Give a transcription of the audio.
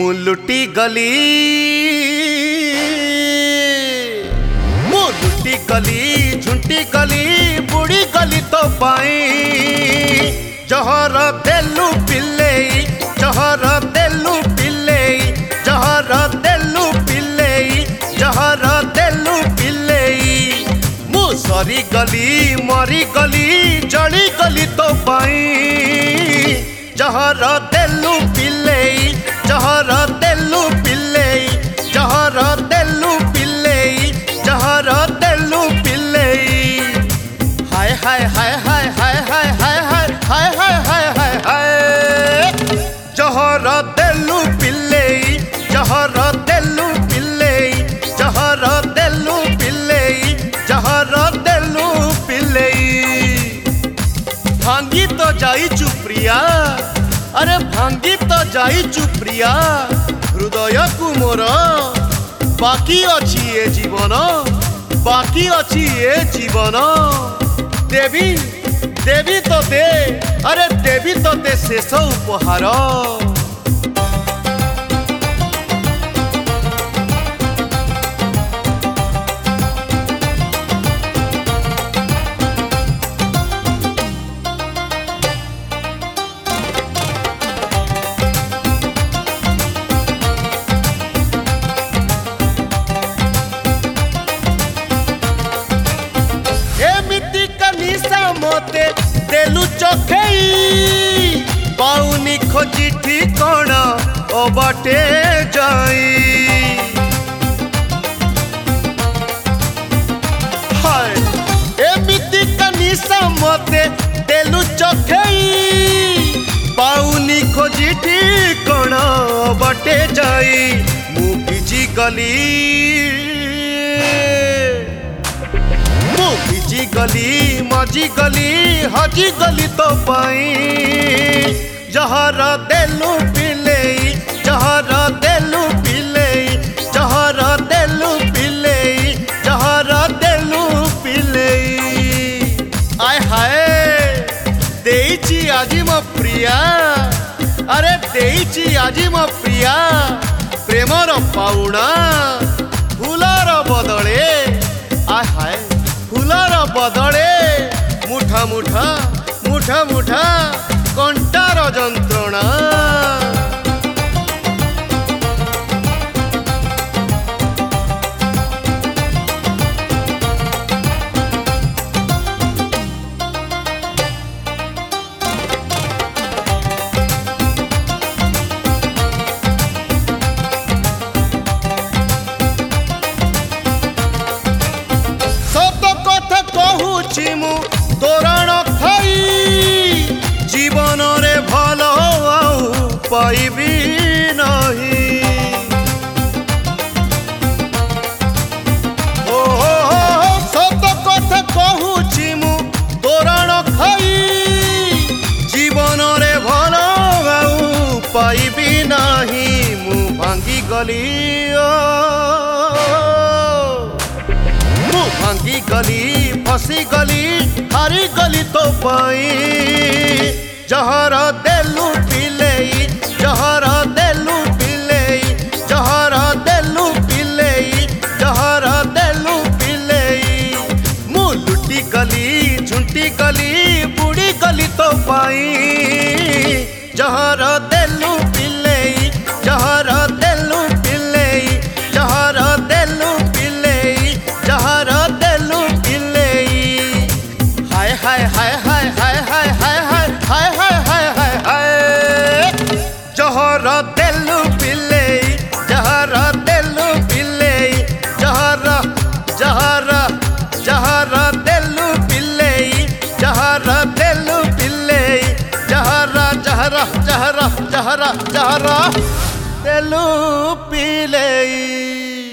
मु लुटी गली झुंटी गली बुड़ी गली तो पाई जहर देलु पिल्ले जहर देलु पिल्ले जहर देलु पिल्ले जहर देलु पिल्ले मु सरी गली मरी गली जली गली तो पाई जहर देलु पिल्ले जहर देलु पिल्ले जहर देलु पिल्ले जहर देलु पिल्ले हाय हाय हाय हाय हाय हाय हाय हाय हाय हाय हाय हाय जहर देलु पिल्ले जहर देलु पिल्ले जहर देलु पिल्ले जहर देलु पिल्ले भांगी तो जाई चुप्रिया अरे भांगी तो जाई चुप्रिया हृदय को मोर बाकी अच्छी ए जीवन बाकी अच्छी ए जीवन देवी देवी तो दे अरे देवी तो दे शेष उपहार मते देलु चखेई पाउनी खोजी ठिकाना ओ बाटे जाई हाय एमिति कनिसा मते देलु चखेई पाउनी खोजी ठिकाना ओ बाटे जाई मु भिजी गली भिजी गली मजी गली हजी गली तो पाई जहर देलु पिल्ले जहर देलु पिल्ले जहर देलु पिल्ले जहर देलु पिल्ले आय हाय देइची आजी मो प्रिया अरे देइची आजी मो प्रिया प्रेमर पाउणा फूलर बदले आय हाय फूलर बदले मुठा मुठा मुठा मुठा कंटार जंत्रणा मु तोरण खाई जीवन रे भल पाइबी नहीं ओ सत कथा कहूची मु तोरण खाई जीवन रे भल पाइबी नहीं मु भांगी गली भांगी गली फसी गली हारी गली तो पाई जहर देलु पिल्ले जहर देलु पिल्ले जहर देलु पिल्ले जहर देलु पिल्ले मु लुटी गली झुंटी गली बुड़ी गली तो पाई जहर देलु पिल्ले जहर देलु पिल्ले जहर देलु पिल्ले जहर देलु पिल्ले हाय हाय हाय हाय हाय हाय हाय हाय हाय हाय हाय हाय जहर देलु पिल्ले जहर देलु पिल्ले जहर जहर जहर देलु पिल्ले जहर देलु पिल्ले जहर जहर जहर जहर जहर देलु पिल्ले।